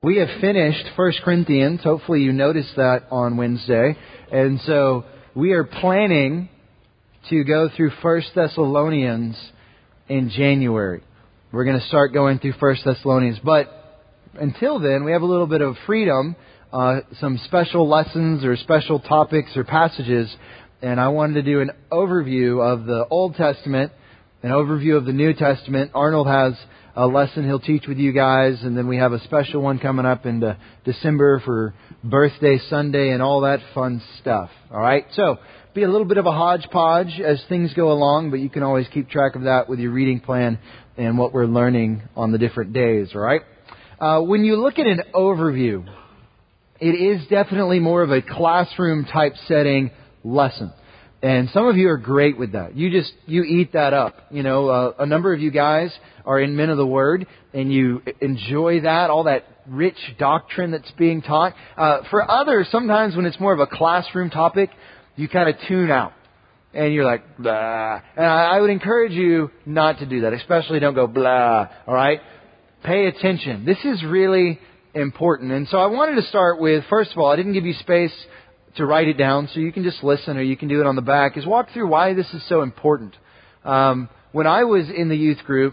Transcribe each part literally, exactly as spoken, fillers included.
We have finished First Corinthians. Hopefully you noticed that on Wednesday. And so we are planning to go through First Thessalonians in January. We're going to start going through First Thessalonians. But until then, we have a little bit of freedom, uh, some special lessons or special topics or passages. And I wanted to do an overview of the Old Testament, an overview of the New Testament. Arnold has a lesson he'll teach with you guys, and then we have a special one coming up in the December for Birthday Sunday and all that fun stuff. All right, so be a little bit of a hodgepodge as things go along, but you can always keep track of that with your reading plan and what we're learning on the different days. All right, uh, when you look at an overview, it is definitely more of a classroom type setting lesson. And some of you are great with that. You just, you eat that up. You know, uh, a number of you guys are in Men of the Word, and you enjoy that, all that rich doctrine that's being taught. Uh, for others, sometimes when it's more of a classroom topic, you kind of tune out. And you're like, blah. And I, I would encourage you not to do that. Especially don't go blah. All right? Pay attention. This is really important. And so I wanted to start with, first of all, I didn't give you space to write it down, so you can just listen or you can do it on the back, is walk through why this is so important. Um, when I was in the youth group,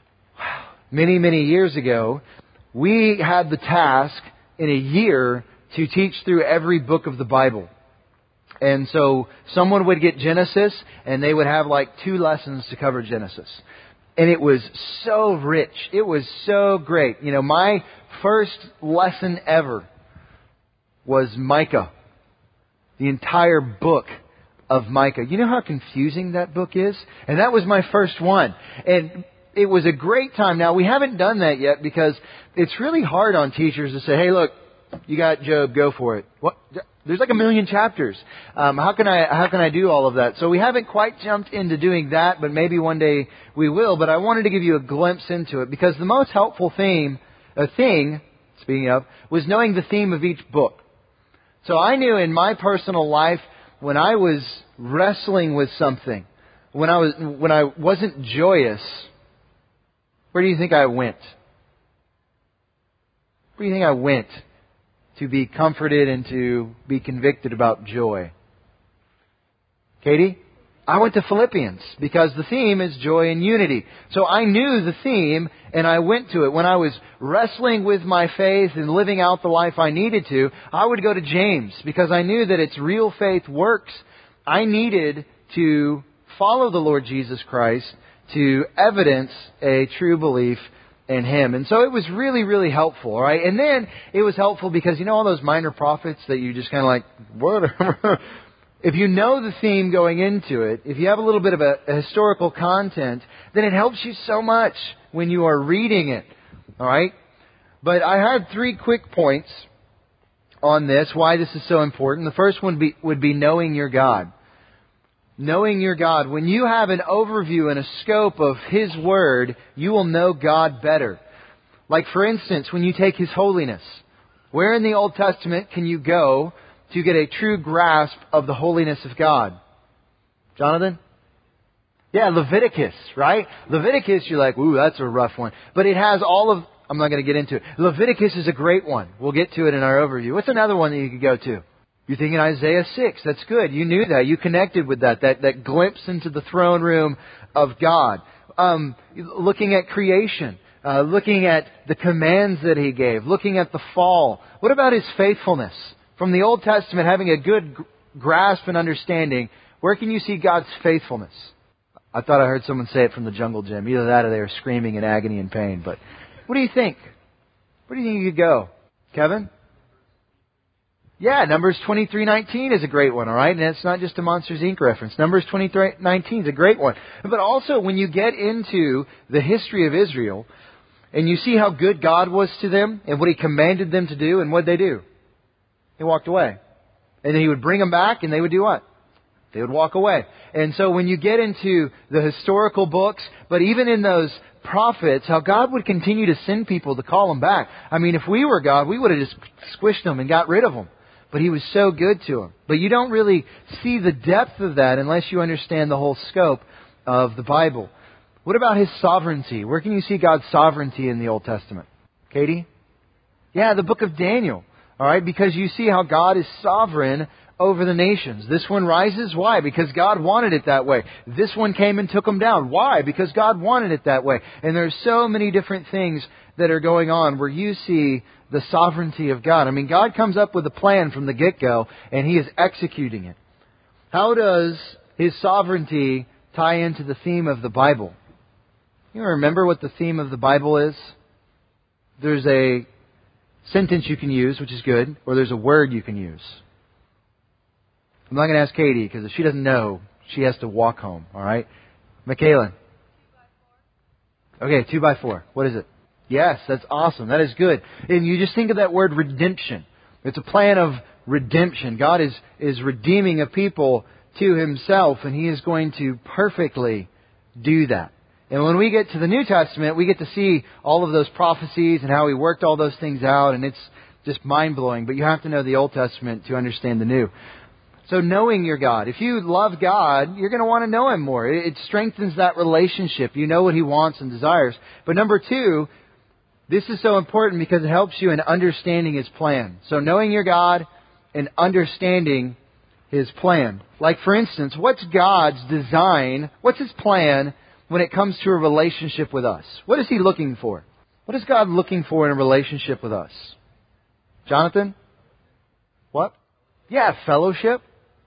many, many years ago, we had the task in a year to teach through every book of the Bible. And so someone would get Genesis, and they would have like two lessons to cover Genesis. And it was so rich. It was so great. You know, my first lesson ever was Micah. The entire book of Micah. You know how confusing that book is? And that was my first one. And it was a great time. Now, we haven't done that yet because it's really hard on teachers to say, hey, look, you got Job, go for it. What? There's like a million chapters. Um, how can I how can I do all of that? So we haven't quite jumped into doing that, but maybe one day we will. But I wanted to give you a glimpse into it because the most helpful theme, a thing, speaking of, was knowing the theme of each book. So I knew in my personal life, when I was wrestling with something, when I was when I wasn't joyous, where do you think I went? Where do you think I went to be comforted and to be convicted about joy? Katie? I went to Philippians because the theme is joy and unity. So I knew the theme and I went to it. When I was wrestling with my faith and living out the life I needed to, I would go to James because I knew that its real faith works. I needed to follow the Lord Jesus Christ to evidence a true belief in Him. And so it was really, really helpful, all right? And then it was helpful because, you know, all those minor prophets that you just kind of like, whatever. If you know the theme going into it, if you have a little bit of a, a historical content, then it helps you so much when you are reading it. All right? But I had three quick points on this, why this is so important. The first one would be, would be knowing your God. Knowing your God. When you have an overview and a scope of His Word, you will know God better. Like, for instance, when you take His holiness. Where in the Old Testament can you go to get a true grasp of the holiness of God? Jonathan? Yeah, Leviticus, right? Leviticus, you're like, ooh, that's a rough one. But it has all of, I'm not going to get into it. Leviticus is a great one. We'll get to it in our overview. What's another one that you could go to? You're thinking Isaiah six. That's good. You knew that. You connected with that. That, that glimpse into the throne room of God. Um, looking at creation. Uh, looking at the commands that He gave. Looking at the fall. What about His faithfulness? From the Old Testament, having a good grasp and understanding, where can you see God's faithfulness? I thought I heard someone say it from the jungle gym. Either that or they were screaming in agony and pain. But what do you think? Where do you think you could go? Kevin? Yeah, Numbers twenty-three nineteen is a great one, all right? And it's not just a Monsters, Incorporated reference. Numbers twenty-three nineteen is a great one. But also, when you get into the history of Israel, and you see how good God was to them, and what He commanded them to do, and what did they do? He walked away. And then He would bring them back, and they would do what? They would walk away. And so when you get into the historical books, but even in those prophets, how God would continue to send people to call them back. I mean, if we were God, we would have just squished them and got rid of them. But He was so good to them. But you don't really see the depth of that unless you understand the whole scope of the Bible. What about His sovereignty? Where can you see God's sovereignty in the Old Testament? Katie? Yeah, the book of Daniel. All right, because you see how God is sovereign over the nations. This one rises. Why? Because God wanted it that way. This one came and took them down. Why? Because God wanted it that way. And there's so many different things that are going on where you see the sovereignty of God. I mean, God comes up with a plan from the get-go, and He is executing it. How does His sovereignty tie into the theme of the Bible? You remember what the theme of the Bible is? There's a sentence you can use, which is good, or there's a word you can use. I'm not going to ask Katie, because if she doesn't know, she has to walk home, all right? Michaela. Okay, two by four. What is it? Yes, that's awesome. That is good. And you just think of that word redemption. It's a plan of redemption. God is, is redeeming a people to Himself, and He is going to perfectly do that. And when we get to the New Testament, we get to see all of those prophecies and how He worked all those things out, and it's just mind-blowing. But you have to know the Old Testament to understand the New. So knowing your God. If you love God, you're going to want to know Him more. It strengthens that relationship. You know what He wants and desires. But number two, this is so important because it helps you in understanding His plan. So knowing your God and understanding His plan. Like for instance, what's God's design? What's His plan when it comes to a relationship with us? What is He looking for? What is God looking for in a relationship with us? Jonathan? What? Yeah, fellowship.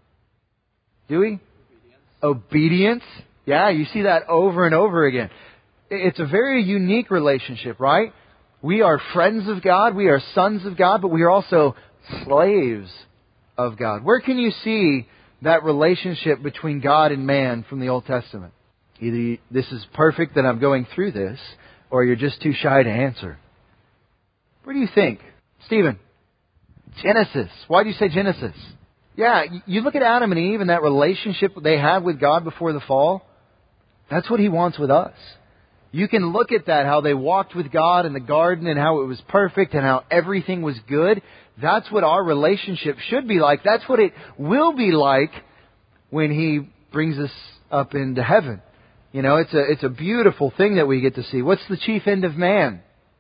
Do we? Obedience. Obedience. Yeah, you see that over and over again. It's a very unique relationship, right? We are friends of God, we are sons of God, but we are also slaves of God. Where can you see that relationship between God and man from the Old Testament? Either this is perfect that I'm going through this, or you're just too shy to answer. Where do you think? Stephen? Genesis. Why do you say Genesis? Yeah, you look at Adam and Eve and that relationship they had with God before the fall. That's what He wants with us. You can look at that, how they walked with God in the garden and how it was perfect and how everything was good. That's what our relationship should be like. That's what it will be like when He brings us up into heaven. You know, it's a, it's a beautiful thing that we get to see. What's the chief end of man?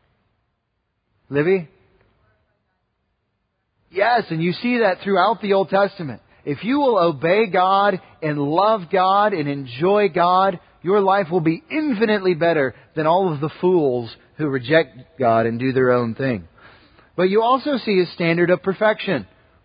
Livy? Yes, and you see that throughout the Old Testament. If you will obey God and love God and enjoy God, your life will be infinitely better than all of the fools who reject God and do their own thing. But you also see His standard of perfection.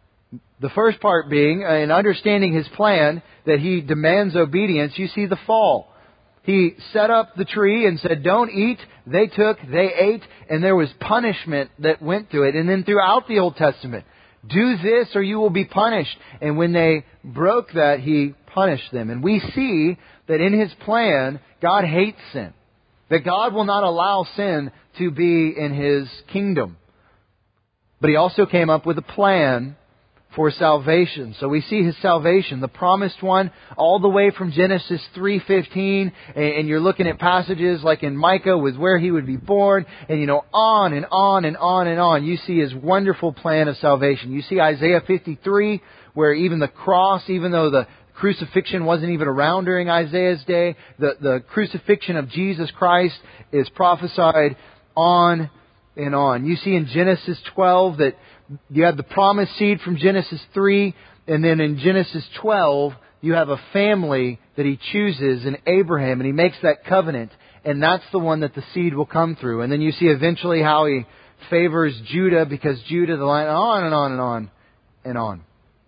The first part being, in understanding His plan, that He demands obedience, you see the fall. He set up the tree and said, don't eat. They took, they ate, and there was punishment that went to it. And then throughout the Old Testament, do this or you will be punished. And when they broke that, He punished them. And we see that in His plan, God hates sin. That God will not allow sin to be in His kingdom. But He also came up with a plan for salvation. So we see His salvation, the promised one, all the way from Genesis three fifteen, and you're looking at passages like in Micah with where He would be born, and you know, on and on and on and on. You see His wonderful plan of salvation. You see Isaiah fifty-three, where even the cross, even though the crucifixion wasn't even around during Isaiah's day, the, the crucifixion of Jesus Christ is prophesied on and on. You see in Genesis twelve that you have the promised seed from Genesis three, and then in Genesis twelve, you have a family that He chooses in Abraham, and He makes that covenant, and that's the one that the seed will come through. And then you see eventually how He favors Judah, because Judah, the line, on and on and on and on.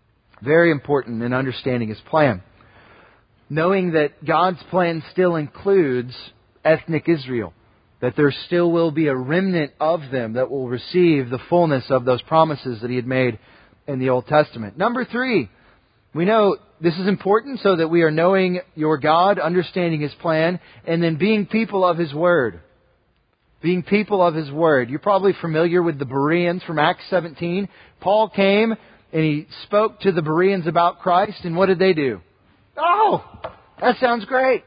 Very important in understanding His plan. Knowing that God's plan still includes ethnic Israel. That there still will be a remnant of them that will receive the fullness of those promises that He had made in the Old Testament. Number three, we know this is important so that we are knowing your God, understanding His plan, and then being people of His Word. Being people of His Word. You're probably familiar with the Bereans from Acts seventeen. Paul came and he spoke to the Bereans about Christ, and what did they do? Oh, that sounds great.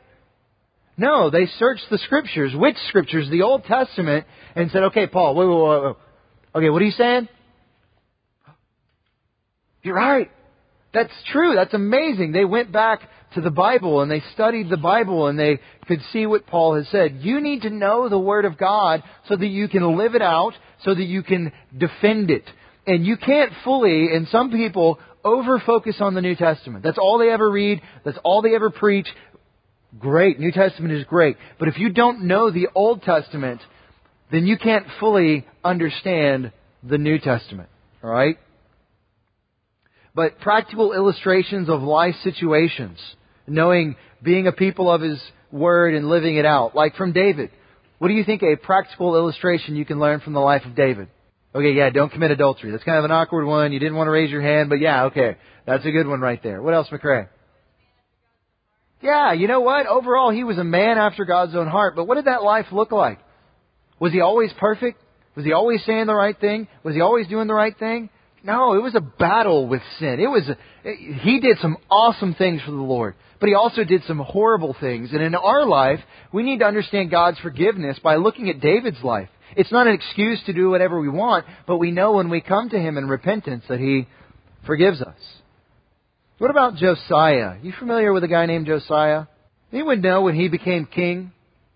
No, they searched the Scriptures. Which Scriptures? The Old Testament. And said, okay, Paul, wait, wait, wait, wait. Okay, what are you saying? You're right. That's true. That's amazing. They went back to the Bible and they studied the Bible and they could see what Paul has said. You need to know the Word of God so that you can live it out, so that you can defend it. And you can't fully, and some people over-focus on the New Testament. That's all they ever read. That's all they ever preach. Great. New Testament is great. But if you don't know the Old Testament, then you can't fully understand the New Testament. All right? But practical illustrations of life situations, knowing, being a people of His Word and living it out. Like from David. What do you think a practical illustration you can learn from the life of David? Okay, yeah, don't commit adultery. That's kind of an awkward one. You didn't want to raise your hand, but yeah, okay. That's a good one right there. What else, McCrae? Yeah, you know what? Overall, he was a man after God's own heart. But what did that life look like? Was he always perfect? Was he always saying the right thing? Was he always doing the right thing? No, it was a battle with sin. It was, he did some awesome things for the Lord, but he also did some horrible things. And in our life, we need to understand God's forgiveness by looking at David's life. It's not an excuse to do whatever we want, but we know when we come to Him in repentance that He forgives us. What about Josiah? You familiar with a guy named Josiah? Anyone know when he became king?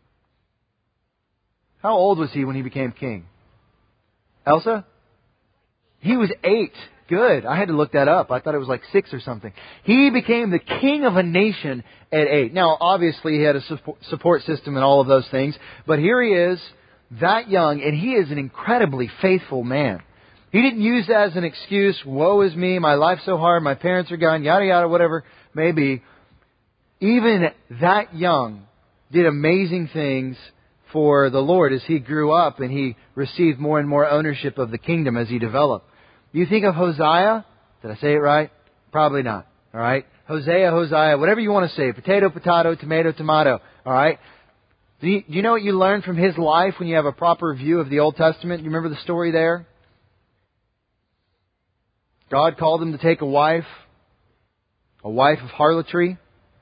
How old was he when he became king? Elsa? He was eight. Good. I had to look that up. I thought it was like six or something. He became the king of a nation at eight. Now, obviously, he had a support system and all of those things. But here he is, that young, and he is an incredibly faithful man. He didn't use that as an excuse. Woe is me. My life's so hard. My parents are gone. Yada, yada, whatever may be. Even that young did amazing things for the Lord as he grew up and he received more and more ownership of the kingdom as he developed. You think of Hosea? Did I say it right? Probably not. All right? Hosea, Hosea, whatever you want to say. Potato, potato, tomato, tomato. All right? Do you, do you know what you learn from his life when you have a proper view of the Old Testament? You remember the story there? God called him to take a wife, a wife of harlotry,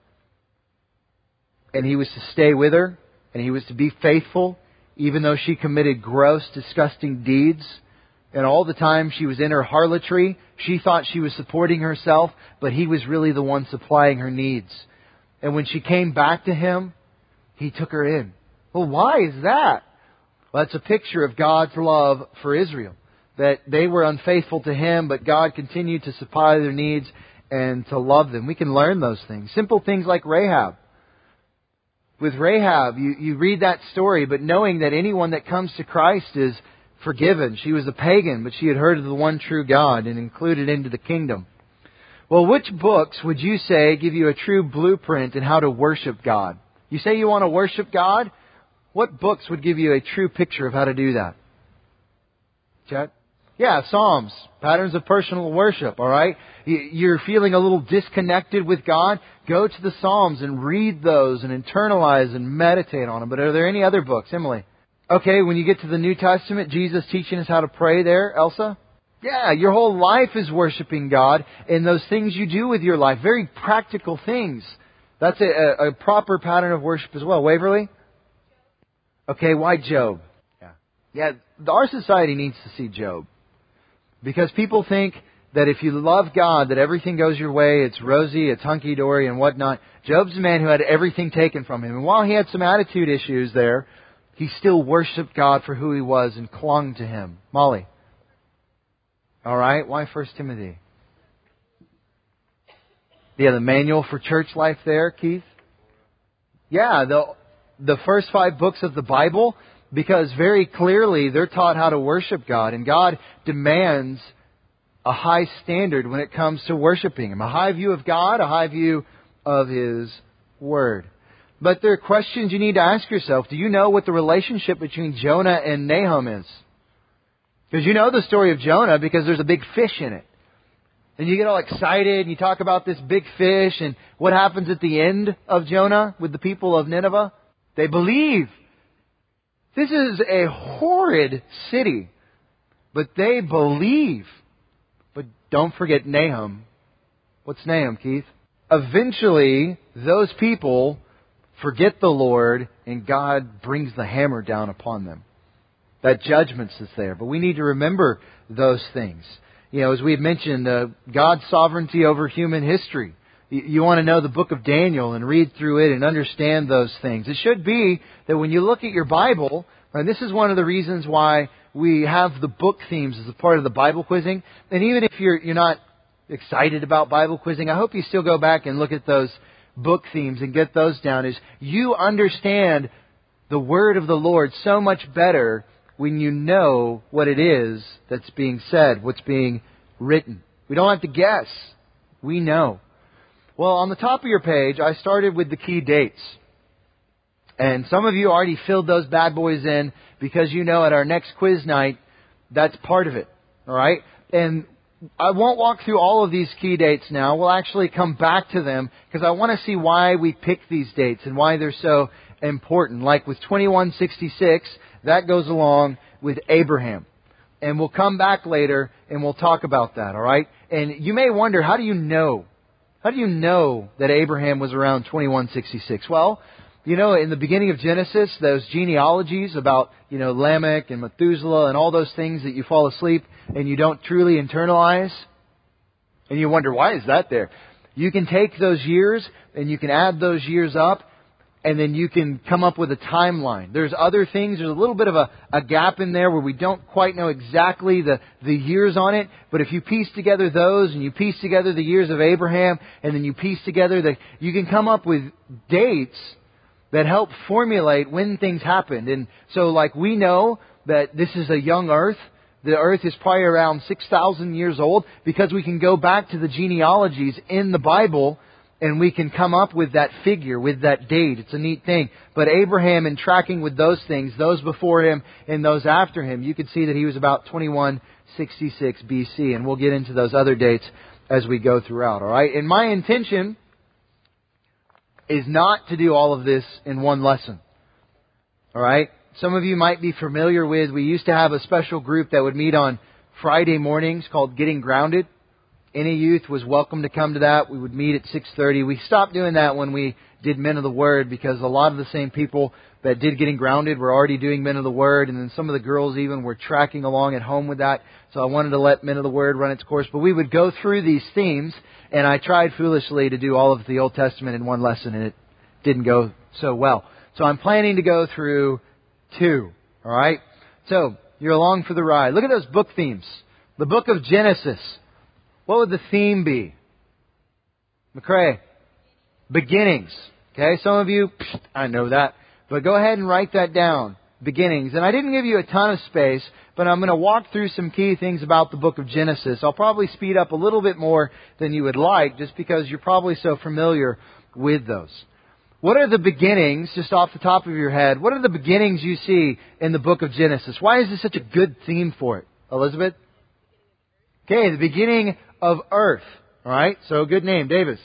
and he was to stay with her, and he was to be faithful, even though she committed gross, disgusting deeds. And all the time she was in her harlotry, she thought she was supporting herself, but he was really the one supplying her needs. And when she came back to him, he took her in. Well, why is that? Well, that's a picture of God's love for Israel. That they were unfaithful to Him, but God continued to supply their needs and to love them. We can learn those things. Simple things like Rahab. With Rahab, you, you read that story, but knowing that anyone that comes to Christ is forgiven. She was a pagan, but she had heard of the one true God and included into the kingdom. Well, which books would you say give you a true blueprint in how to worship God? You say you want to worship God? What books would give you a true picture of how to do that? Chet? Yeah, Psalms, patterns of personal worship, all right? You're feeling a little disconnected with God? Go to the Psalms and read those and internalize and meditate on them. But are there any other books? Emily? Okay, when you get to the New Testament, Jesus teaching us how to pray there. Elsa? Yeah, your whole life is worshiping God and those things you do with your life. Very practical things. That's a, a proper pattern of worship as well. Waverly? Okay, why Job? Yeah, yeah. Our society needs to see Job. Because people think that if you love God, that everything goes your way, it's rosy, it's hunky-dory and whatnot. Job's a man who had everything taken from him. And while he had some attitude issues there, he still worshipped God for who He was and clung to Him. Molly? All right, why First Timothy? Yeah, the manual for church life there, Keith? Yeah, the the first five books of the Bible, because very clearly they're taught how to worship God. And God demands a high standard when it comes to worshiping Him. A high view of God, a high view of His Word. But there are questions you need to ask yourself. Do you know what the relationship between Jonah and Nahum is? Because you know the story of Jonah because there's a big fish in it. And you get all excited and you talk about this big fish and what happens at the end of Jonah with the people of Nineveh. They believe. This is a horrid city. But they believe. But don't forget Nahum. What's Nahum, Keith? Eventually, those people forget the Lord and God brings the hammer down upon them. That judgment is there. But we need to remember those things. you know, as we've mentioned, uh, God's sovereignty over human history. You, you want to know the book of Daniel and read through it and understand those things. It should be that when you look at your Bible, and this is one of the reasons why we have the book themes as a part of the Bible quizzing. And even if you're you're not excited about Bible quizzing, I hope you still go back and look at those book themes and get those down. Is you understand the Word of the Lord so much better when you know what it is that's being said, what's being written. We don't have to guess. We know. Well, on the top of your page, I started with the key dates. And some of you already filled those bad boys in because you know at our next quiz night, that's part of it. All right? And I won't walk through all of these key dates now. We'll actually come back to them because I want to see why we pick these dates and why they're so important. Like with twenty-one sixty-six, that goes along with Abraham. And we'll come back later and we'll talk about that, all right? And you may wonder, how do you know? How do you know that Abraham was around twenty-one sixty-six? Well, you know, in the beginning of Genesis, those genealogies about, you know, Lamech and Methuselah and all those things that you fall asleep and you don't truly internalize. And you wonder, why is that there? You can take those years and you can add those years up and then you can come up with a timeline. There's other things. There's a little bit of a, a gap in there where we don't quite know exactly the, the years on it. But if you piece together those and you piece together the years of Abraham and then you piece together the, you can come up with dates that help formulate when things happened. And so like we know that this is a young earth. The earth is probably around six thousand years old because we can go back to the genealogies in the Bible and we can come up with that figure, with that date. It's a neat thing. But Abraham, in tracking with those things, those before him and those after him, you could see that he was about twenty-one sixty-six B C. And we'll get into those other dates as we go throughout. All right. And my intention is not to do all of this in one lesson. All right? Some of you might be familiar with, we used to have a special group that would meet on Friday mornings called Getting Grounded. Any youth was welcome to come to that. We would meet at six thirty. We stopped doing that when we did Men of the Word because a lot of the same people that did Getting Grounded were already doing Men of the Word, and then some of the girls even were tracking along at home with that. So I wanted to let Men of the Word run its course. But we would go through these themes, and I tried foolishly to do all of the Old Testament in one lesson, and it didn't go so well. So I'm planning to go through two. All right? So you're along for the ride. Look at those book themes. The book of Genesis. What would the theme be? McCrae. Beginnings. Okay, some of you, psh, I know that. But go ahead and write that down. Beginnings. And I didn't give you a ton of space, but I'm going to walk through some key things about the book of Genesis. I'll probably speed up a little bit more than you would like, just because you're probably so familiar with those. What are the beginnings, just off the top of your head, what are the beginnings you see in the book of Genesis? Why is this such a good theme for it? Elizabeth? Okay, the beginning of earth. All right, so good name. Davis?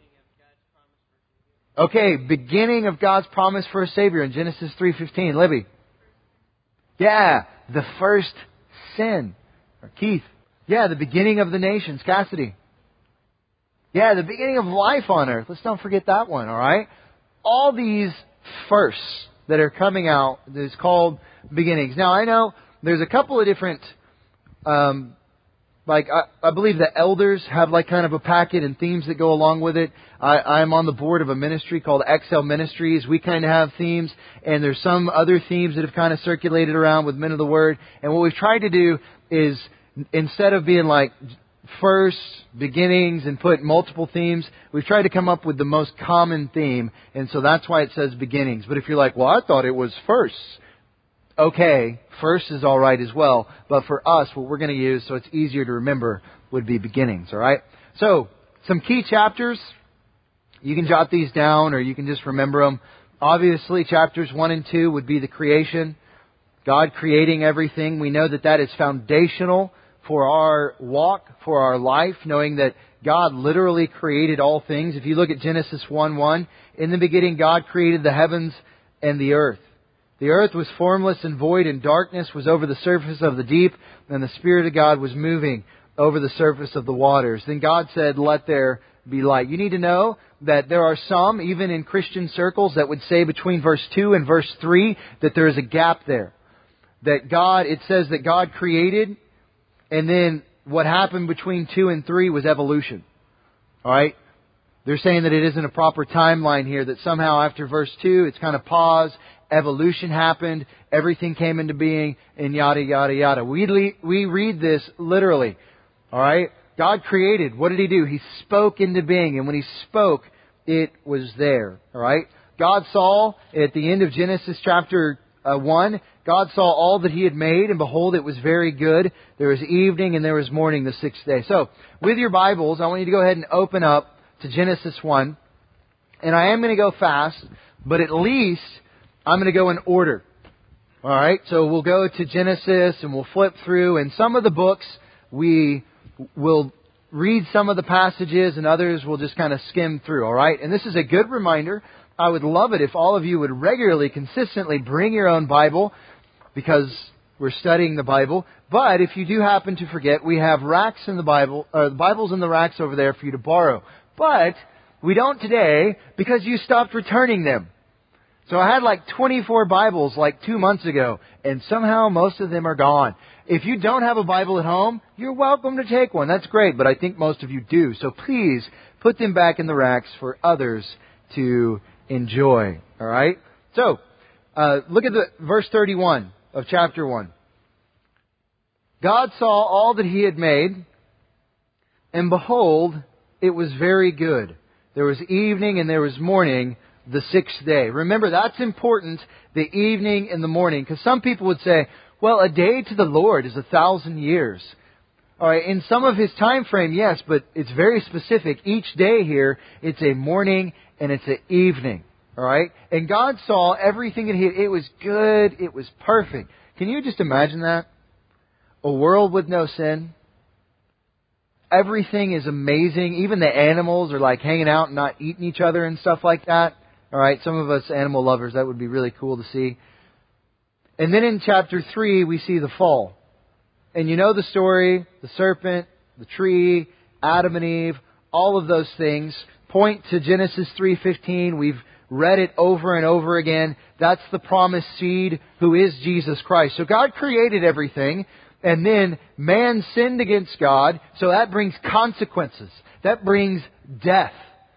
Okay, beginning of God's promise for a Savior in Genesis three fifteen. Libby? Yeah, the first sin. Or Keith? Yeah, the beginning of the nations. Cassidy? Yeah, the beginning of life on earth. Let's don't forget that one, all right? All these firsts that are coming out is called beginnings. Now, I know there's a couple of different, um, like, I, I believe the elders have like kind of a packet and themes that go along with it. I, I'm on the board of a ministry called Excel Ministries. We kind of have themes, and there's some other themes that have kind of circulated around with Men of the Word. And what we've tried to do is, instead of being like first, beginnings, and put multiple themes, we've tried to come up with the most common theme, and so that's why it says beginnings. But if you're like, well, I thought it was first. Okay, first is all right as well, but for us, what we're going to use so it's easier to remember would be beginnings, all right? So, some key chapters. You can jot these down or you can just remember them. Obviously, chapters one and two would be the creation. God creating everything. We know that that is foundational for our walk, for our life, knowing that God literally created all things. If you look at Genesis one one, in the beginning God created the heavens and the earth. The earth was formless and void, and darkness was over the surface of the deep, and the Spirit of God was moving over the surface of the waters. Then God said, let there be light. You need to know that there are some, even in Christian circles, that would say between verse two and verse three that there is a gap there. That God, it says that God created, and then what happened between two and three was evolution. All right? They're saying that it isn't a proper timeline here, that somehow after verse two, it's kind of paused, evolution happened, everything came into being, and yada, yada, yada. We, le- we read this literally. All right? God created. What did He do? He spoke into being, and when He spoke, it was there. All right? God saw, at the end of Genesis chapter uh, one, God saw all that He had made, and behold, it was very good. There was evening and there was morning the sixth day. So, with your Bibles, I want you to go ahead and open up to Genesis one. And I am going to go fast, but at least I'm going to go in order. All right? So we'll go to Genesis and we'll flip through. And some of the books we will read some of the passages and others we'll just kind of skim through. All right? And this is a good reminder. I would love it if all of you would regularly, consistently bring your own Bible because we're studying the Bible. But if you do happen to forget, we have racks in the Bible, or the Bibles in the racks over there for you to borrow. But we don't today because you stopped returning them. So I had like twenty-four Bibles like two months ago, and somehow most of them are gone. If you don't have a Bible at home, you're welcome to take one. That's great, but I think most of you do. So please put them back in the racks for others to enjoy. All right? So, uh, look at the verse thirty-one of chapter one. God saw all that He had made, and behold, it was very good. There was evening and there was morning the sixth day. Remember, that's important, the evening and the morning, because some people would say, well, a day to the Lord is a thousand years. All right, in some of His time frame, yes, but it's very specific. Each day here, it's a morning and it's an evening. All right? And God saw everything that He, it was good, it was perfect. Can you just imagine that? A world with no sin. Everything is amazing. Even the animals are like hanging out and not eating each other and stuff like that. All right, some of us animal lovers, that would be really cool to see. And then in chapter three, we see the fall. And you know the story, the serpent, the tree, Adam and Eve, all of those things point to Genesis three fifteen. We've read it over and over again. That's the promised seed who is Jesus Christ. So God created everything, and then man sinned against God, so that brings consequences. That brings death.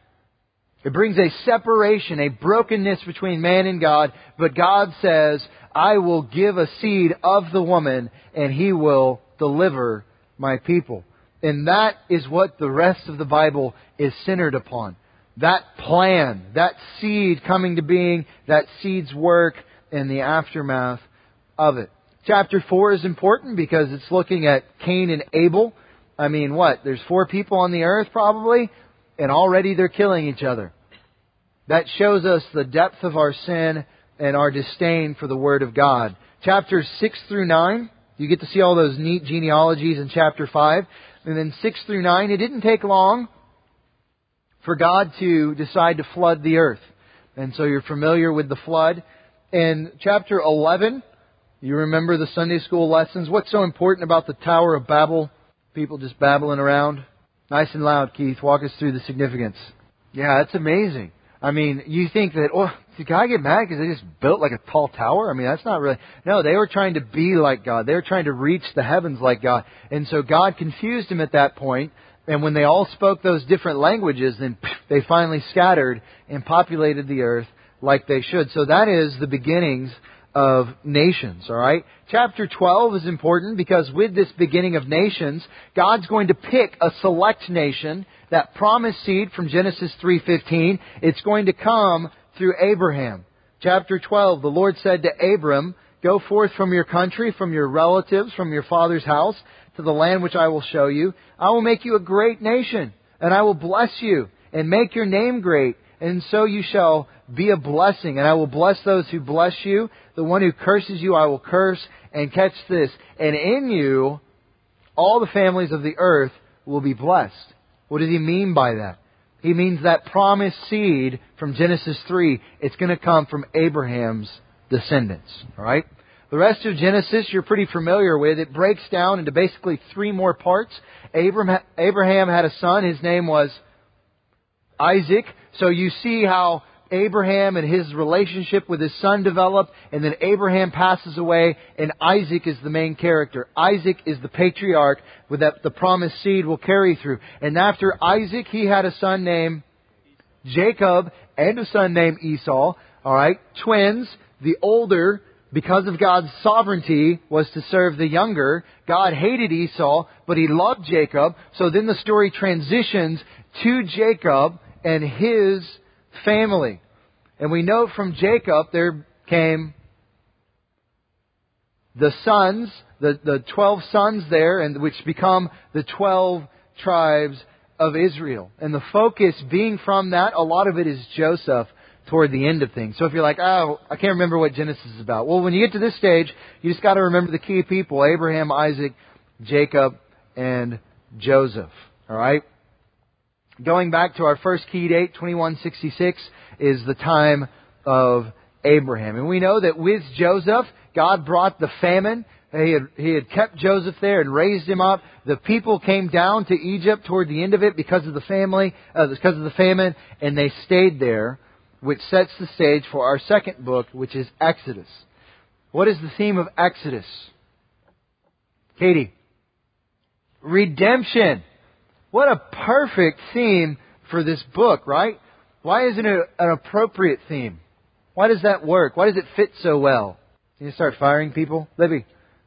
It brings a separation, a brokenness between man and God. But God says, I will give a seed of the woman, and He will deliver my people. And that is what the rest of the Bible is centered upon. That plan, that seed coming to being, that seed's work, and the aftermath of it. Chapter four is important because it's looking at Cain and Abel. I mean, what? There's four people on the earth probably, and already they're killing each other. That shows us the depth of our sin and our disdain for the Word of God. Chapters six through nine, you get to see all those neat genealogies in chapter five. And then six through nine, it didn't take long for God to decide to flood the earth. And so you're familiar with the flood. In chapter eleven, you remember the Sunday school lessons. What's so important about the Tower of Babel? People just babbling around. Nice and loud, Keith. Walk us through the significance. Yeah, it's amazing. I mean, you think that, oh, did God get mad because they just built like a tall tower? I mean, that's not really... No, they were trying to be like God. They were trying to reach the heavens like God. And so God confused them at that point. And when they all spoke those different languages, then they finally scattered and populated the earth like they should. So that is the beginnings of nations, all right? Chapter twelve is important because with this beginning of nations, God's going to pick a select nation, that promised seed from Genesis three fifteen. It's going to come through Abraham. Chapter twelve, the Lord said to Abram, go forth from your country, from your relatives, from your father's house, to the land which I will show you. I will make you a great nation, and I will bless you, and make your name great, and so you shall be a blessing. And I will bless those who bless you. The one who curses you I will curse. And catch this, and in you all the families of the earth will be blessed. What does He mean by that? He means that promised seed from Genesis three, it's going to come from Abraham's descendants. All right? The rest of Genesis you're pretty familiar with. It breaks down into basically three more parts. Abraham, Abraham had a son. His name was Isaac. So you see how Abraham and his relationship with his son develop, and then Abraham passes away, and Isaac is the main character. Isaac is the patriarch with that the promised seed will carry through. And after Isaac, he had a son named Jacob and a son named Esau. All right, twins. The older, because of God's sovereignty, was to serve the younger. God hated Esau, but He loved Jacob. So then the story transitions to Jacob and his family. And we know from Jacob there came the sons, the, the twelve sons there, and which become the twelve tribes of Israel. And the focus being from that, a lot of it is Joseph toward the end of things. So if you're like, oh, I can't remember what Genesis is about. Well, when you get to this stage, you just got to remember the key people: Abraham, Isaac, Jacob, and Joseph. All right? Going back to our first key date, twenty-one sixty-six, is the time of Abraham. And we know that with Joseph, God brought the famine. He had, he had kept Joseph there and raised him up. The people came down to Egypt toward the end of it because of the family, uh, because of the famine, and they stayed there, which sets the stage for our second book, which is Exodus. What is the theme of Exodus? Katie? Redemption. What a perfect theme for this book, right? Why isn't it an appropriate theme? Why does that work? Why does it fit so well? Can you start firing people? Libby?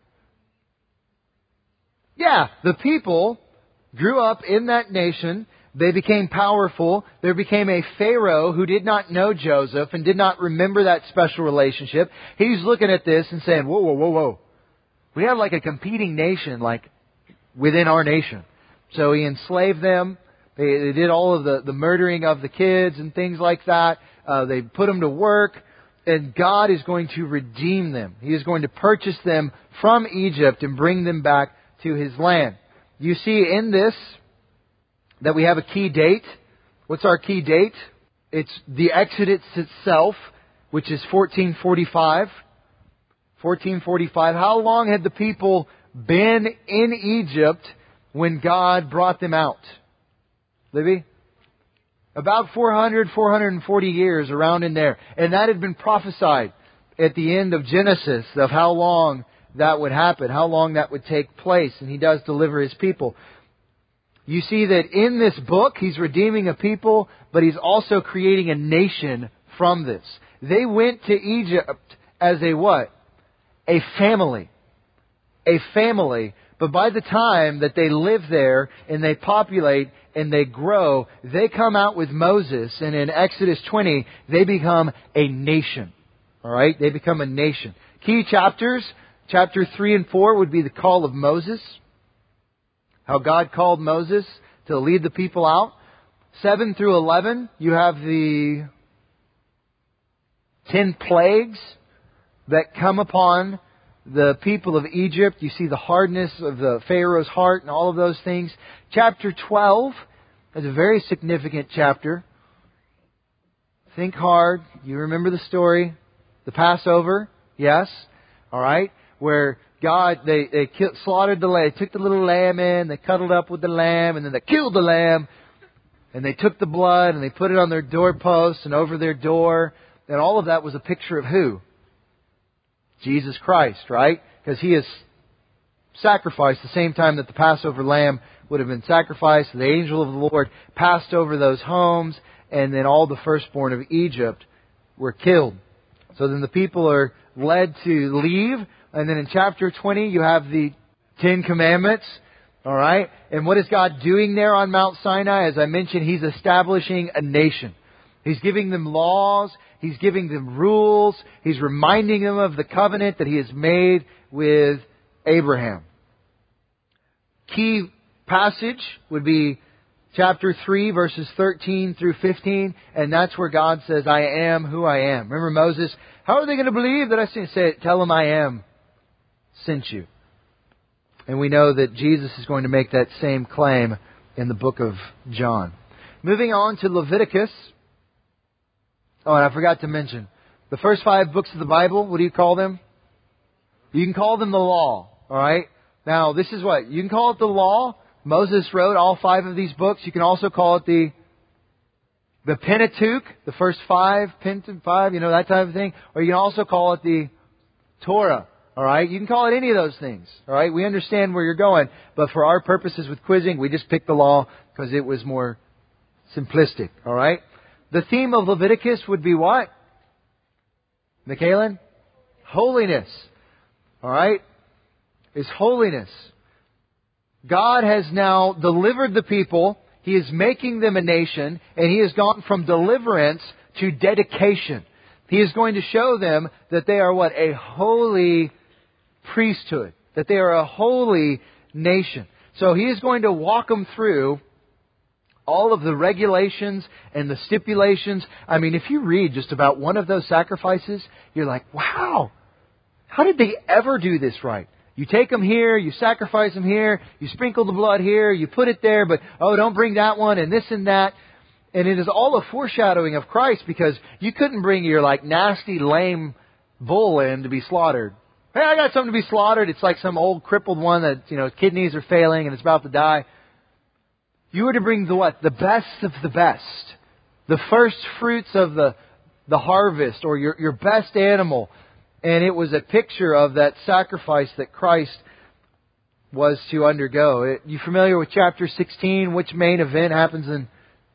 Yeah, the people grew up in that nation. They became powerful. There became a Pharaoh who did not know Joseph and did not remember that special relationship. He's looking at this and saying, whoa, whoa, whoa, whoa. We have like a competing nation, like within our nation. So he enslaved them. They, they did all of the, the murdering of the kids and things like that. Uh, they put them to work. And God is going to redeem them. He is going to purchase them from Egypt and bring them back to His land. You see in this that we have a key date. What's our key date? It's the Exodus itself, which is fourteen forty-five. fourteen forty-five. How long had the people been in Egypt when God brought them out? Libby? About four hundred, four hundred forty years, around in there. And that had been prophesied at the end of Genesis of how long that would happen, how long that would take place. And He does deliver His people. You see that in this book, He's redeeming a people, but He's also creating a nation from this. They went to Egypt as a what? A family. A family. But by the time that they live there and they populate and they grow, they come out with Moses. And in Exodus twenty, they become a nation. All right? They become a nation. Key chapters, chapter three and four would be the call of Moses. How God called Moses to lead the people out. seven through eleven, you have the ten plagues that come upon the people of Egypt. You see the hardness of the Pharaoh's heart and all of those things. Chapter twelve is a very significant chapter. Think hard. You remember the story. The Passover. Yes. All right. Where God, they, they killed, slaughtered the lamb. They took the little lamb in. They cuddled up with the lamb. And then they killed the lamb. And they took the blood and they put it on their doorposts and over their door. And all of that was a picture of who? Jesus Christ, right? Because He is sacrificed the same time that the Passover lamb would have been sacrificed. The angel of the Lord passed over those homes, and then all the firstborn of Egypt were killed. So then the people are led to leave, and then in chapter twenty you have the Ten Commandments. All right? And what is God doing there on Mount Sinai? As I mentioned, He's establishing a nation. He's giving them laws. He's giving them rules. He's reminding them of the covenant that He has made with Abraham. Key passage would be chapter three, verses thirteen through fifteen. And that's where God says, I am who I am. Remember Moses? How are they going to believe that I sent? Say, tell them I am sent you. And we know that Jesus is going to make that same claim in the book of John. Moving on to Leviticus. Oh, and I forgot to mention, the first five books of the Bible, what do you call them? You can call them the law, all right? Now, this is what? You can call it the law. Moses wrote all five of these books. You can also call it the the Pentateuch, the first five, Pentateuch five, you know, that type of thing. Or you can also call it the Torah. All right? You can call it any of those things. All right? We understand where you're going. But for our purposes with quizzing, we just picked the law because it was more simplistic. All right? The theme of Leviticus would be what? Michaelan? Holiness. All right? Is holiness. God has now delivered the people. He is making them a nation. And He has gone from deliverance to dedication. He is going to show them that they are what? A holy priesthood. That they are a holy nation. So He is going to walk them through all of the regulations and the stipulations. I mean, if you read just about one of those sacrifices, you're like, wow, how did they ever do this right? You take them here, you sacrifice them here, you sprinkle the blood here, you put it there, but oh, don't bring that one and this and that. And it is all a foreshadowing of Christ, because you couldn't bring your like nasty, lame bull in to be slaughtered. Hey, I got something to be slaughtered. It's like some old crippled one that, you know, kidneys are failing and it's about to die. You were to bring the what? The best of the best. The first fruits of the, the harvest, or your, your best animal. And it was a picture of that sacrifice that Christ was to undergo. It, you familiar with chapter sixteen? Which main event happens in...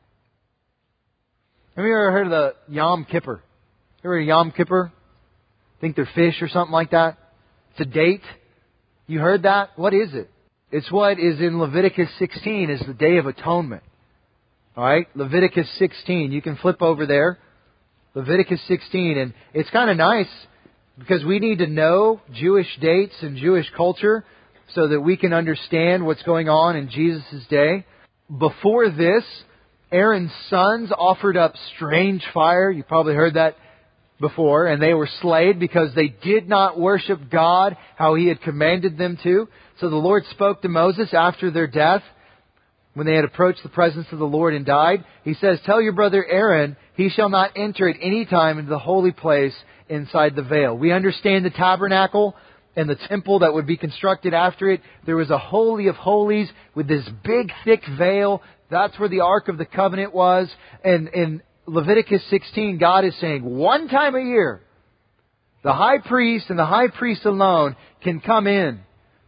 Have you ever heard of the Yom Kippur? You ever heard of Yom Kippur? Think they're fish or something like that? It's a date. You heard that? What is it? It's what is in Leviticus sixteen, is the Day of Atonement. Alright? Leviticus sixteen. You can flip over there. Leviticus sixteen. And it's kind of nice, because we need to know Jewish dates and Jewish culture so that we can understand what's going on in Jesus' day. Before this, Aaron's sons offered up strange fire. You probably heard that before. And they were slayed because they did not worship God how He had commanded them to. So the Lord spoke to Moses after their death, when they had approached the presence of the Lord and died. He says, tell your brother Aaron, he shall not enter at any time into the holy place inside the veil. We understand the tabernacle and the temple that would be constructed after it. There was a holy of holies with this big thick veil. That's where the Ark of the Covenant was. And in Leviticus sixteen, God is saying, one time a year, the high priest and the high priest alone can come in.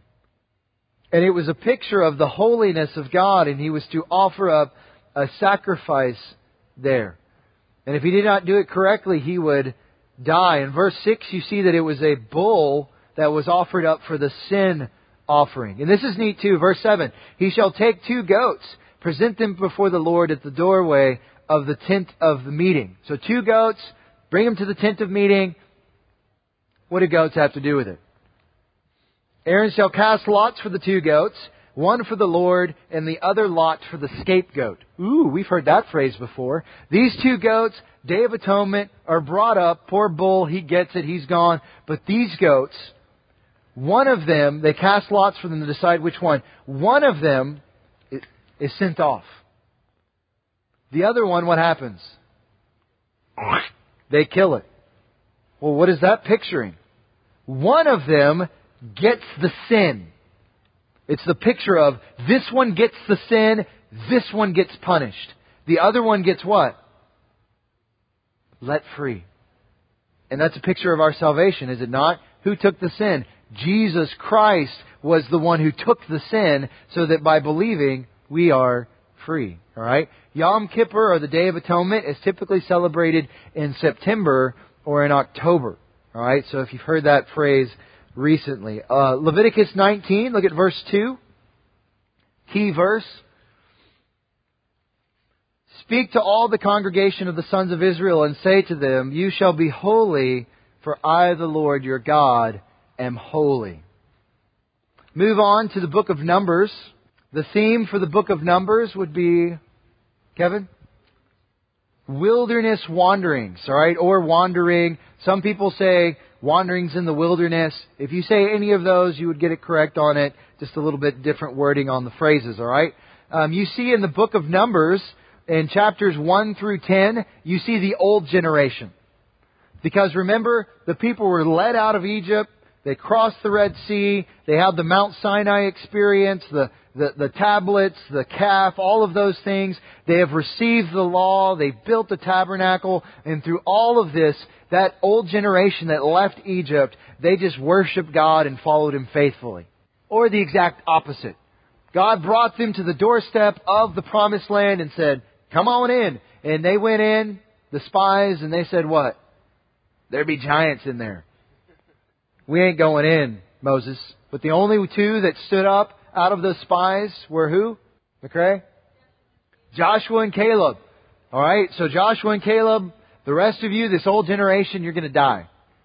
And it was a picture of the holiness of God, and He was to offer up a sacrifice there. And if He did not do it correctly, He would die. In verse six, you see that it was a bull that was offered up for the sin offering. And this is neat too. Verse seven, He shall take two goats, present them before the Lord at the doorway of the tent of the meeting. So two goats, bring them to the tent of meeting. What do goats have to do with it? Aaron shall cast lots for the two goats, one for the Lord and the other lot for the scapegoat. Ooh, we've heard that phrase before. These two goats, Day of Atonement, are brought up. Poor bull, he gets it, he's gone. But these goats, one of them, they cast lots for them to decide which one. One of them is sent off. The other one, what happens? They kill it. Well, what is that picturing? One of them gets the sin. It's the picture of this one gets the sin, this one gets punished. The other one gets what? Let free. And that's a picture of our salvation, is it not? Who took the sin? Jesus Christ was the one who took the sin, so that by believing we are free. All right? Yom Kippur, or the Day of Atonement, is typically celebrated in September or in October. All right? So if you've heard that phrase recently. Uh, Leviticus nineteen, look at verse two. Key verse. Speak to all the congregation of the sons of Israel and say to them, you shall be holy, for I, the Lord your God, am holy. Move on to the book of Numbers. The theme for the book of Numbers would be, Kevin? Wilderness wanderings, all right? Or wandering. Some people say wanderings in the wilderness. If you say any of those, you would get it correct on it. Just a little bit different wording on the phrases, all right? Um, you see in the book of Numbers, in chapters one through ten, you see the old generation. Because remember, the people were led out of Egypt. They crossed the Red Sea. They had the Mount Sinai experience, the, the, the tablets, the calf, all of those things. They have received the law. They built the tabernacle. And through all of this, that old generation that left Egypt, they just worshiped God and followed Him faithfully. Or the exact opposite. God brought them to the doorstep of the Promised Land and said, come on in. And they went in, the spies, and they said what? There be giants in there. We ain't going in, Moses. But the only two that stood up out of those spies were who? McCrae? Joshua and Caleb. All right, so Joshua and Caleb, the rest of you, this old generation, you're going to die.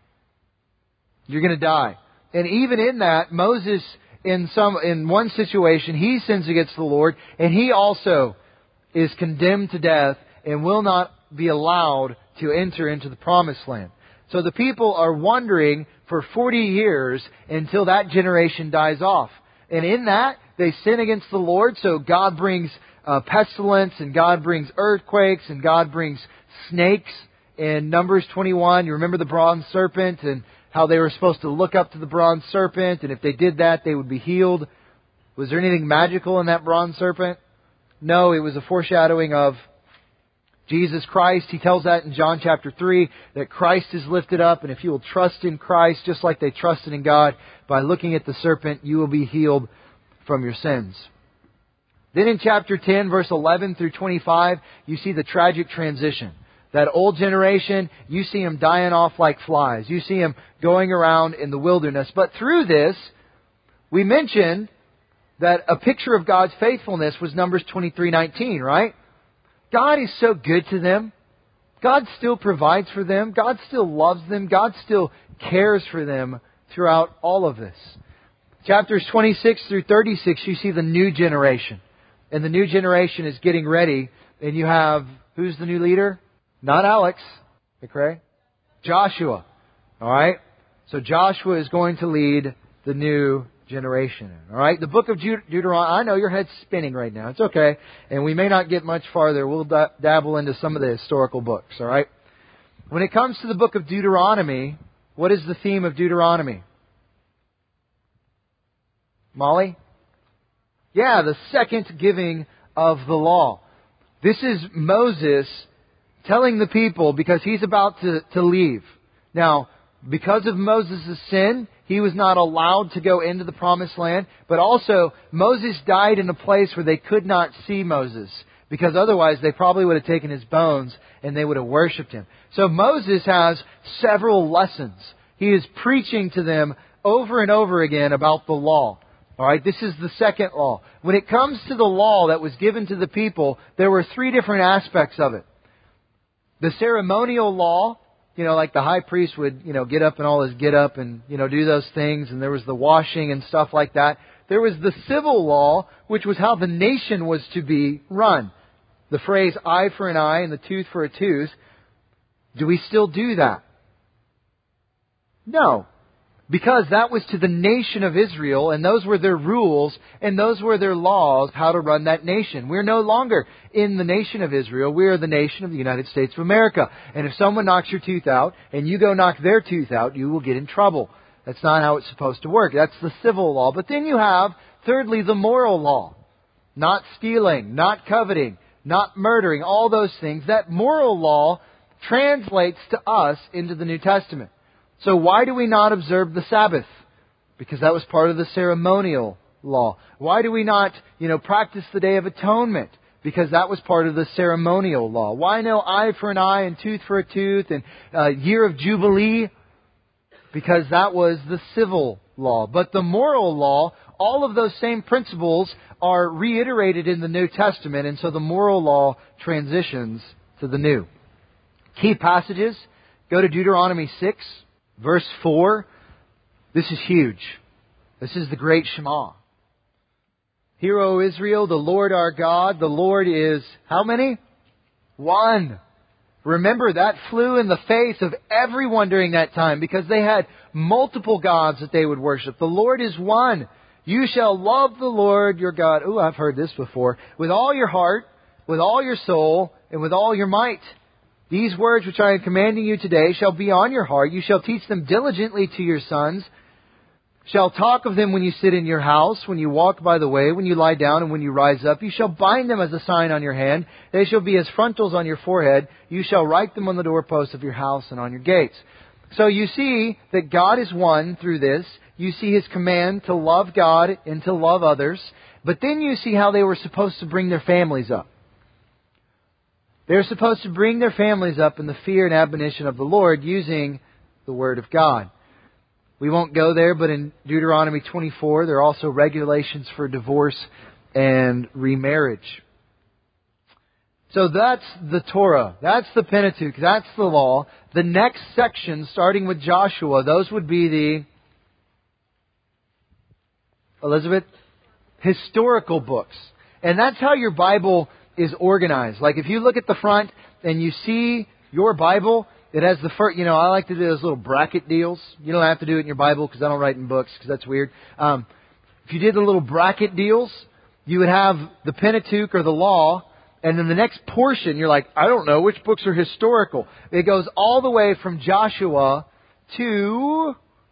You're going to die. And even in that, Moses, in some in one situation, he sins against the Lord, and he also is condemned to death and will not be allowed to enter into the Promised Land. So the people are wandering for forty years until that generation dies off. And in that, they sin against the Lord, so God brings uh, pestilence, and God brings earthquakes, and God brings snakes. In Numbers twenty-one, you remember the bronze serpent, and how they were supposed to look up to the bronze serpent, and if they did that, they would be healed. Was there anything magical in that bronze serpent? No, it was a foreshadowing of Jesus Christ. He tells that in John chapter three, that Christ is lifted up, and if you will trust in Christ, just like they trusted in God, by looking at the serpent, you will be healed from your sins. Then in chapter ten, verse eleven through twenty-five, you see the tragic transition. That old generation, you see them dying off like flies. You see them going around in the wilderness. But through this, we mentioned that a picture of God's faithfulness was Numbers twenty-three nineteen, right? God is so good to them. God still provides for them. God still loves them. God still cares for them throughout all of this. Chapters twenty-six through thirty-six, you see the new generation. And the new generation is getting ready. And you have, who's the new leader? Not Alex, McCrae. Joshua. All right? So Joshua is going to lead the new generation. All right? The book of Deuteronomy, I know your head's spinning right now. It's okay. And we may not get much farther. We'll da- dabble into some of the historical books. All right? When it comes to the book of Deuteronomy, what is the theme of Deuteronomy? Molly? Yeah, the second giving of the law. This is Moses telling the people, because he's about to, to leave. Now, because of Moses' sin, he was not allowed to go into the Promised Land. But also, Moses died in a place where they could not see Moses, because otherwise they probably would have taken his bones and they would have worshipped him. So Moses has several lessons. He is preaching to them over and over again about the law. All right, this is the second law. When it comes to the law that was given to the people, there were three different aspects of it. The ceremonial law, you know, like the high priest would, you know, get up and all his get up and, you know, do those things. And there was the washing and stuff like that. There was the civil law, which was how the nation was to be run. The phrase eye for an eye and the tooth for a tooth. Do we still do that? No. Because that was to the nation of Israel, and those were their rules, and those were their laws, how to run that nation. We're no longer in the nation of Israel. We are the nation of the United States of America. And if someone knocks your tooth out, and you go knock their tooth out, you will get in trouble. That's not how it's supposed to work. That's the civil law. But then you have, thirdly, the moral law. Not stealing, not coveting, not murdering, all those things. That moral law translates to us into the New Testament. So why do we not observe the Sabbath? Because that was part of the ceremonial law. Why do we not, you know, practice the Day of Atonement? Because that was part of the ceremonial law. Why no eye for an eye and tooth for a tooth and uh, year of Jubilee? Because that was the civil law. But the moral law, all of those same principles are reiterated in the New Testament, and so the moral law transitions to the new. Key passages, go to Deuteronomy six. Verse four, this is huge. This is the great Shema. Hear, O Israel, the Lord our God, the Lord is how many? One. Remember, that flew in the face of everyone during that time because they had multiple gods that they would worship. The Lord is one. You shall love the Lord your God. Ooh, I've heard this before. With all your heart, with all your soul, and with all your might. These words which I am commanding you today shall be on your heart. You shall teach them diligently to your sons. shall talk of them when you sit in your house, when you walk by the way, when you lie down, and when you rise up. You shall bind them as a sign on your hand. They shall be as frontals on your forehead. You shall write them on the doorposts of your house and on your gates. So you see that God is one through this. You see His command to love God and to love others. But then you see how they were supposed to bring their families up. They're supposed to bring their families up in the fear and admonition of the Lord using the Word of God. We won't go there, but in Deuteronomy twenty-four, there are also regulations for divorce and remarriage. So that's the Torah. That's the Pentateuch. That's the law. The next section, starting with Joshua, those would be the, Elizabeth, historical books. And that's how your Bible is organized. Like if you look at the front and you see your Bible, it has the first, you know, I like to do those little bracket deals. You don't have to do it in your Bible because I don't write in books because that's weird. Um, if you did the little bracket deals, you would have the Pentateuch or the law, and then the next portion, you're like, I don't know, which books are historical? It goes all the way from Joshua to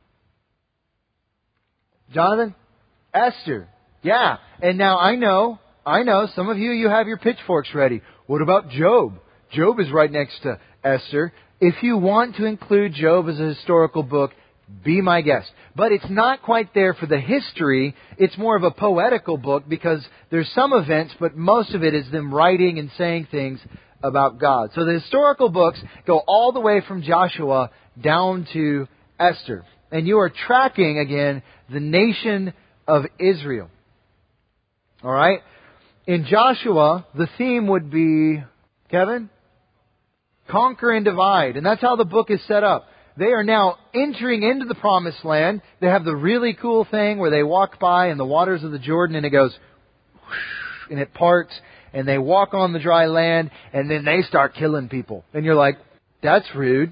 Jonathan? Esther. Yeah. And now I know, I know, some of you, you have your pitchforks ready. What about Job? Job is right next to Esther. If you want to include Job as a historical book, be my guest. But it's not quite there for the history. It's more of a poetical book because there's some events, but most of it is them writing and saying things about God. So the historical books go all the way from Joshua down to Esther. And you are tracking, again, the nation of Israel. All right? In Joshua, the theme would be, Kevin? Conquer and divide. And that's how the book is set up. They are now entering into the promised land. They have the really cool thing where they walk by in the waters of the Jordan and it goes whoosh, and it parts and they walk on the dry land and then they start killing people. And you're like, that's rude.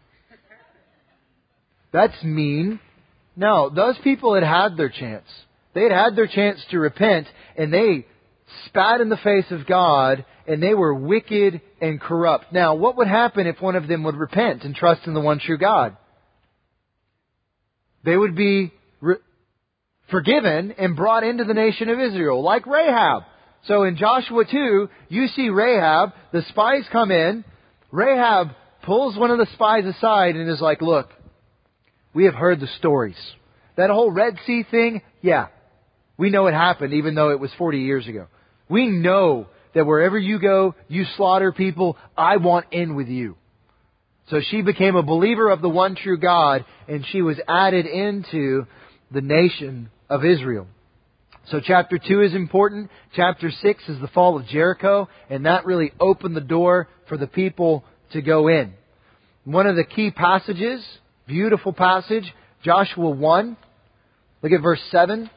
That's mean. No, those people had had their chance. They had had their chance to repent and they spat in the face of God and they were wicked and corrupt. Now, what would happen if one of them would repent and trust in the one true God? They would be re- forgiven and brought into the nation of Israel, like Rahab. So in Joshua two, you see Rahab, the spies come in, Rahab pulls one of the spies aside and is like, look, we have heard the stories. That whole Red Sea thing, yeah, we know it happened even though it was forty years ago. We know that wherever you go, you slaughter people. I want in with you. So she became a believer of the one true God, and she was added into the nation of Israel. So chapter two is important. Chapter six is the fall of Jericho, and that really opened the door for the people to go in. One of the key passages, beautiful passage, Joshua one. Look at verse seven,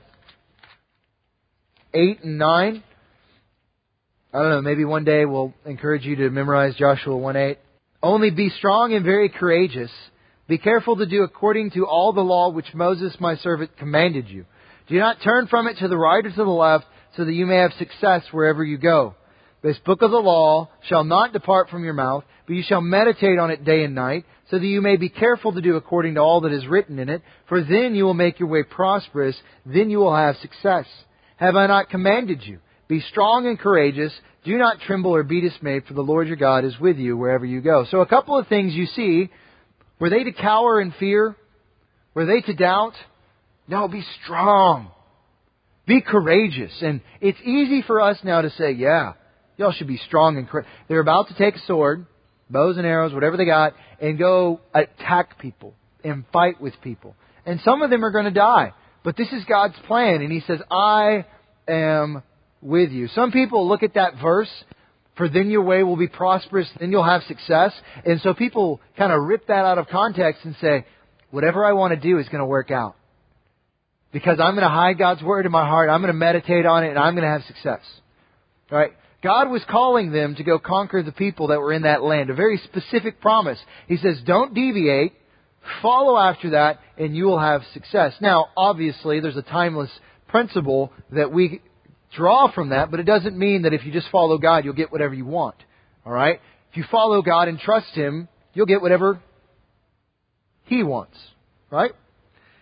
eight, and nine. I don't know, maybe one day we'll encourage you to memorize Joshua one eight. Only be strong and very courageous. Be careful to do according to all the law which Moses my servant commanded you. Do not turn from it to the right or to the left, so that you may have success wherever you go. This book of the law shall not depart from your mouth, but you shall meditate on it day and night, so that you may be careful to do according to all that is written in it. For then you will make your way prosperous, then you will have success. Have I not commanded you? Be strong and courageous. Do not tremble or be dismayed, for the Lord your God is with you wherever you go. So a couple of things you see. Were they to cower in fear? Were they to doubt? No, be strong. Be courageous. And it's easy for us now to say, yeah, y'all should be strong and courageous. They're about to take a sword, bows and arrows, whatever they got, and go attack people and fight with people. And some of them are going to die. But this is God's plan. And He says, I am with you. Some people look at that verse, for then your way will be prosperous, then you'll have success. And so people kind of rip that out of context and say, whatever I want to do is going to work out. Because I'm going to hide God's Word in my heart, I'm going to meditate on it, and I'm going to have success. All right? God was calling them to go conquer the people that were in that land. A very specific promise. He says, don't deviate, follow after that, and you will have success. Now, obviously, there's a timeless principle that we draw from that, but it doesn't mean that if you just follow God, you'll get whatever you want. All right? If you follow God and trust Him, you'll get whatever He wants. Right?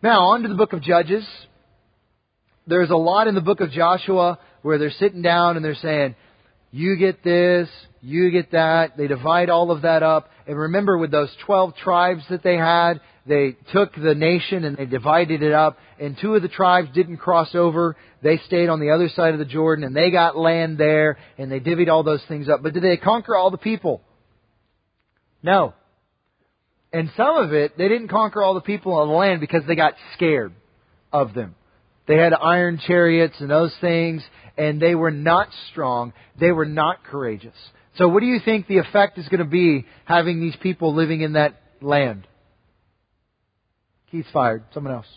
Now, on to the book of Judges. There's a lot in the book of Joshua where they're sitting down and they're saying, you get this, you get that. They divide all of that up. And remember, with those twelve tribes that they had, they took the nation and they divided it up. And two of the tribes didn't cross over. They stayed on the other side of the Jordan and they got land there and they divvied all those things up. But did they conquer all the people? No. And some of it, they didn't conquer all the people on the land because they got scared of them. They had iron chariots and those things, and they were not strong. They were not courageous. So what do you think the effect is going to be having these people living in that land? Keith's fired. Someone else.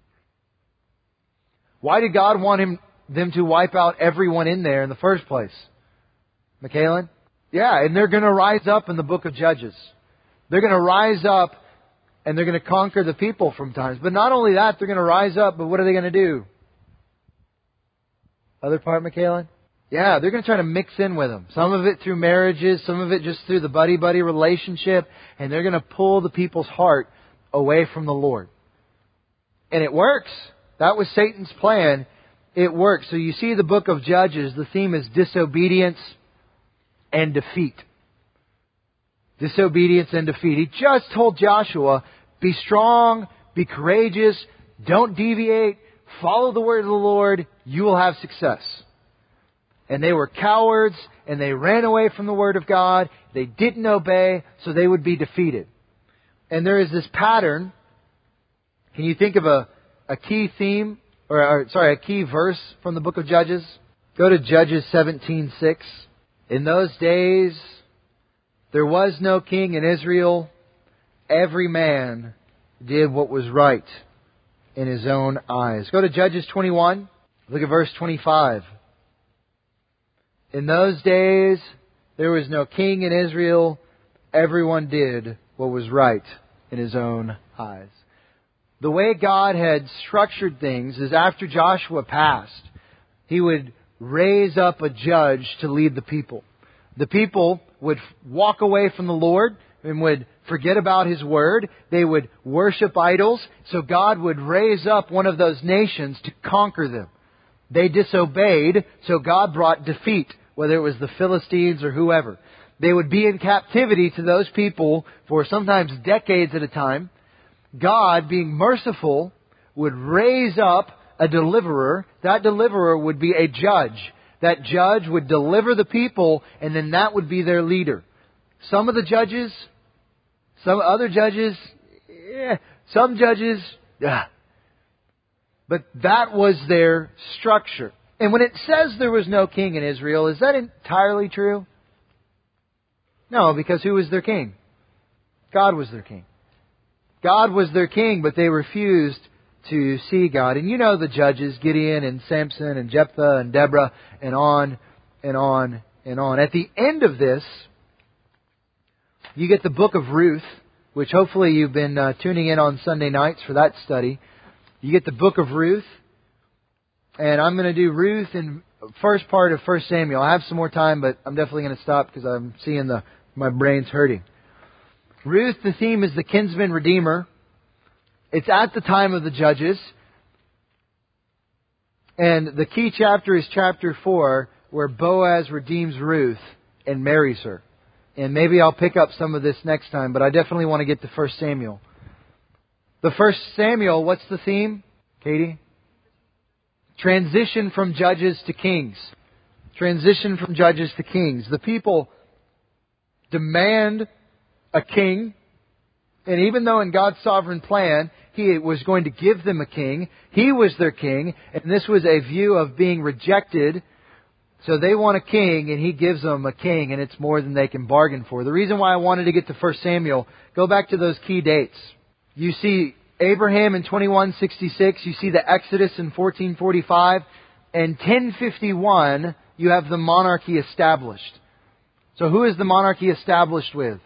Why did God want him them to wipe out everyone in there in the first place? Michaelan? Yeah, and they're going to rise up in the book of Judges. They're going to rise up and they're going to conquer the people from times. But not only that, they're going to rise up, but what are they going to do? Other part, Michaelan? Yeah, they're going to try to mix in with them. Some of it through marriages, some of it just through the buddy-buddy relationship. And they're going to pull the people's heart away from the Lord. And it works. That was Satan's plan. It works. So you see the book of Judges, the theme is disobedience and defeat. Disobedience and defeat. He just told Joshua, be strong, be courageous, don't deviate, follow the word of the Lord, you will have success. And they were cowards, and they ran away from the word of God. They didn't obey, so they would be defeated. And there is this pattern. Can you think of a, a key theme, or, or sorry, a key verse from the book of Judges? Go to Judges seventeen six. In those days, there was no king in Israel. Every man did what was right in his own eyes. Go to Judges twenty-one. Look at verse twenty-five. In those days, there was no king in Israel. Everyone did what was right in his own eyes. The way God had structured things is after Joshua passed, He would raise up a judge to lead the people. The people would walk away from the Lord and would forget about His Word. They would worship idols. So God would raise up one of those nations to conquer them. They disobeyed, so God brought defeat, whether it was the Philistines or whoever. They would be in captivity to those people for sometimes decades at a time. God, being merciful, would raise up a deliverer. That deliverer would be a judge. That judge would deliver the people, and then that would be their leader. Some of the judges, some other judges, yeah, some judges, yeah. But that was their structure. And when it says there was no king in Israel, is that entirely true? No, because who was their king? God was their king. God was their king, but they refused to see God. And you know the judges, Gideon and Samson and Jephthah and Deborah, and on and on and on. At the end of this, you get the book of Ruth, which hopefully you've been uh, tuning in on Sunday nights for that study. You get the book of Ruth, and I'm going to do Ruth in first part of First Samuel. I have some more time, but I'm definitely going to stop because I'm seeing the my brain's hurting. Ruth, the theme is the kinsman redeemer. It's at the time of the judges. And the key chapter is chapter four, where Boaz redeems Ruth and marries her. And maybe I'll pick up some of this next time, but I definitely want to get to First Samuel. The First Samuel, what's the theme, Katie? Transition from judges to kings. Transition from judges to kings. The people demand a king. And even though in God's sovereign plan, He was going to give them a king, He was their king, and this was a view of being rejected. So they want a king, and He gives them a king, and it's more than they can bargain for. The reason why I wanted to get to First Samuel, go back to those key dates. You see Abraham in twenty-one sixty-six, you see the Exodus in fourteen forty-five, and ten fifty-one, you have the monarchy established. So who is the monarchy established with?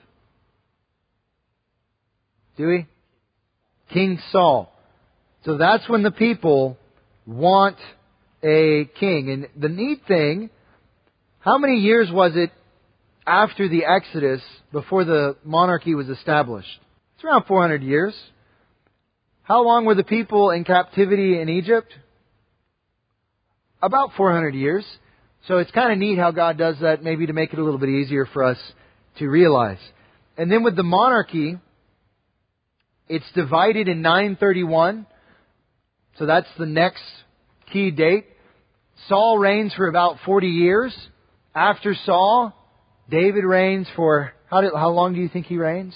Do we? King Saul. So that's when the people want a king. And the neat thing, how many years was it after the Exodus before the monarchy was established? It's around four hundred years. How long were the people in captivity in Egypt? About four hundred years. So it's kind of neat how God does that, maybe to make it a little bit easier for us to realize. And then with the monarchy, it's divided in nine thirty-one. So that's the next key date. Saul reigns for about forty years. After Saul, David reigns for, how, did, how long do you think he reigns?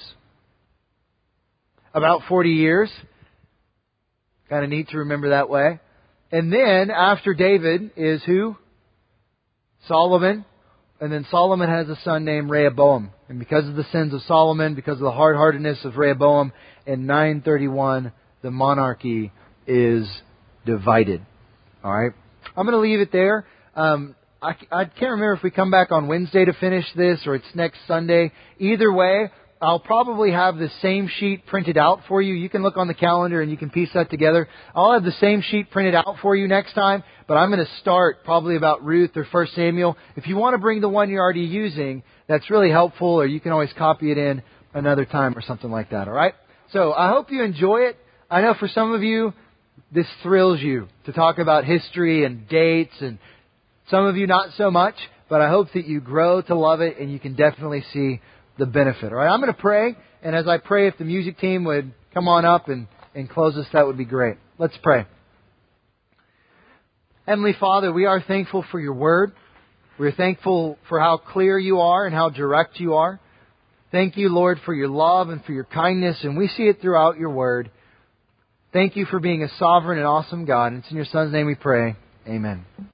About forty years. Kind of neat to remember that way. And then, after David is who? Solomon. And then Solomon has a son named Rehoboam. And because of the sins of Solomon, because of the hard-heartedness of Rehoboam, in nine thirty-one, the monarchy is divided. All right? I'm going to leave it there. Um, I, I can't remember if we come back on Wednesday to finish this or it's next Sunday. Either way, I'll probably have the same sheet printed out for you. You can look on the calendar and you can piece that together. I'll have the same sheet printed out for you next time, but I'm going to start probably about Ruth or First Samuel. If you want to bring the one you're already using, that's really helpful, or you can always copy it in another time or something like that, all right? So I hope you enjoy it. I know for some of you, this thrills you to talk about history and dates, and some of you not so much, but I hope that you grow to love it and you can definitely see the benefit. All right, I'm going to pray, and as I pray, if the music team would come on up and, and close us, that would be great. Let's pray. Heavenly Father, we are thankful for your word. We're thankful for how clear you are and how direct you are. Thank you, Lord, for your love and for your kindness, and we see it throughout your word. Thank you for being a sovereign and awesome God. And it's in your Son's name we pray. Amen.